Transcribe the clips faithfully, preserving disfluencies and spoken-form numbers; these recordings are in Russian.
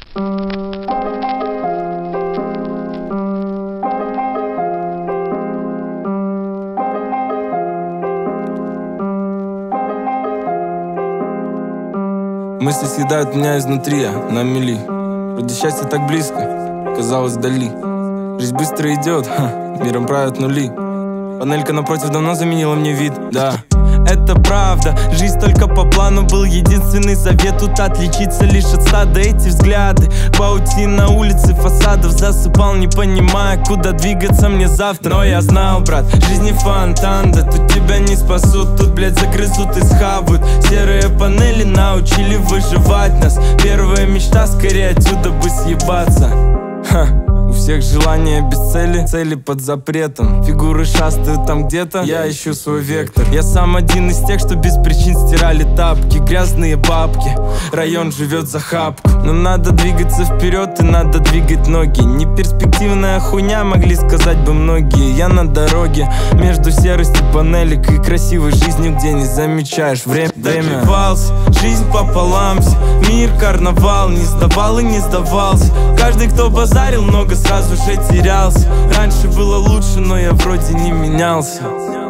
Мысли съедают меня изнутри, я на мели. Вроде счастье так близко, казалось вдали. Жизнь быстро идет, ха, миром правят нули. Панелька напротив давно заменила мне вид, да. Это правда, жизнь только по плану. Был единственный завет тут отличиться лишь от стада. Эти взгляды, паутина улицы, фасадов засыпал, не понимая, куда двигаться мне завтра. Но я знал, брат, жизнь не фонтан, да тут тебя не спасут. Тут, блядь, загрызут и схавают. Серые панели научили выживать нас. Первая мечта скорее отсюда бы съебаться. Ха. У всех желания без цели, цели под запретом. Фигуры шастают там где-то, я ищу свой вектор. Я сам один из тех, что без причин стирали тапки. Грязные бабки, район живет за хапку. Но надо двигаться вперед и надо двигать ноги. Неперспективная хуйня, могли сказать бы многие. Я на дороге, между серостью панелек и красивой жизнью, где не замечаешь время. Добивался, жизнь пополам, мир карнавал. Не сдавал и не сдавался. Каждый, кто базарил, много сразу же терялся. Раньше было лучше, но я вроде не менялся.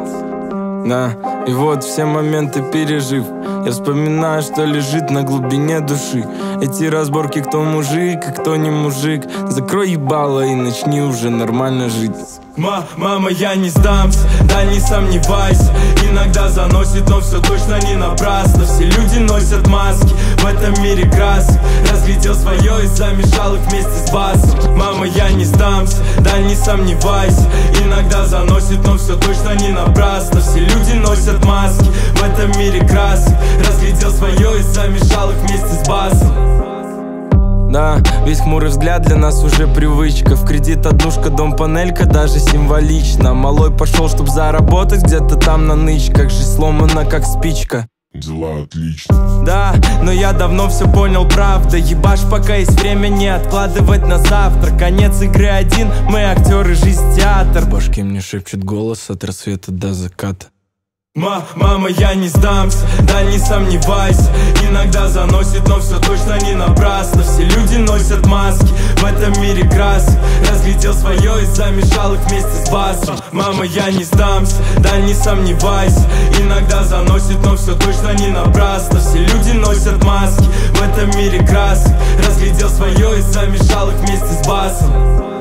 Да, и вот все моменты пережив, я вспоминаю, что лежит на глубине души. Эти разборки, кто мужик, а кто не мужик. Закрой ебало и начни уже нормально жить. Ма, мама, я не сдамся, да не сомневайся. Иногда заносит, но все точно не напрасно. Все люди носят маски, в этом мире красок. Разглядел свое и замешал их вместе с басом. Мама, я не сдамся, да не сомневайся. Иногда заносит, но все точно не напрасно. Все люди носят маски, в этом мире красок. Разглядел свое и замешал их вместе с басом. Да, весь хмурый взгляд для нас уже привычка. В кредит однушка, дом, панелька, даже символично. Малой пошел, чтоб заработать где-то там на нычках. Жизнь сломана, как спичка. Дела отлично. Да, но я давно все понял, правда. Ебашь, пока есть время, не откладывать на завтра. Конец игры один, мы актеры, жизнь театр. В башке мне шепчет голос от рассвета до заката. Ма, мама, я не сдамся, да не сомневайся. Иногда заносит, но все точно не напрасно. Все люди носят маски, в этом мире красок. Разглядел свое и замешал их вместе с басом. Мама, я не сдамся, да не сомневайся. Иногда заносит, но все точно не напрасно. Все люди носят маски, в этом мире красок. Разглядел свое и замешал их вместе с басом.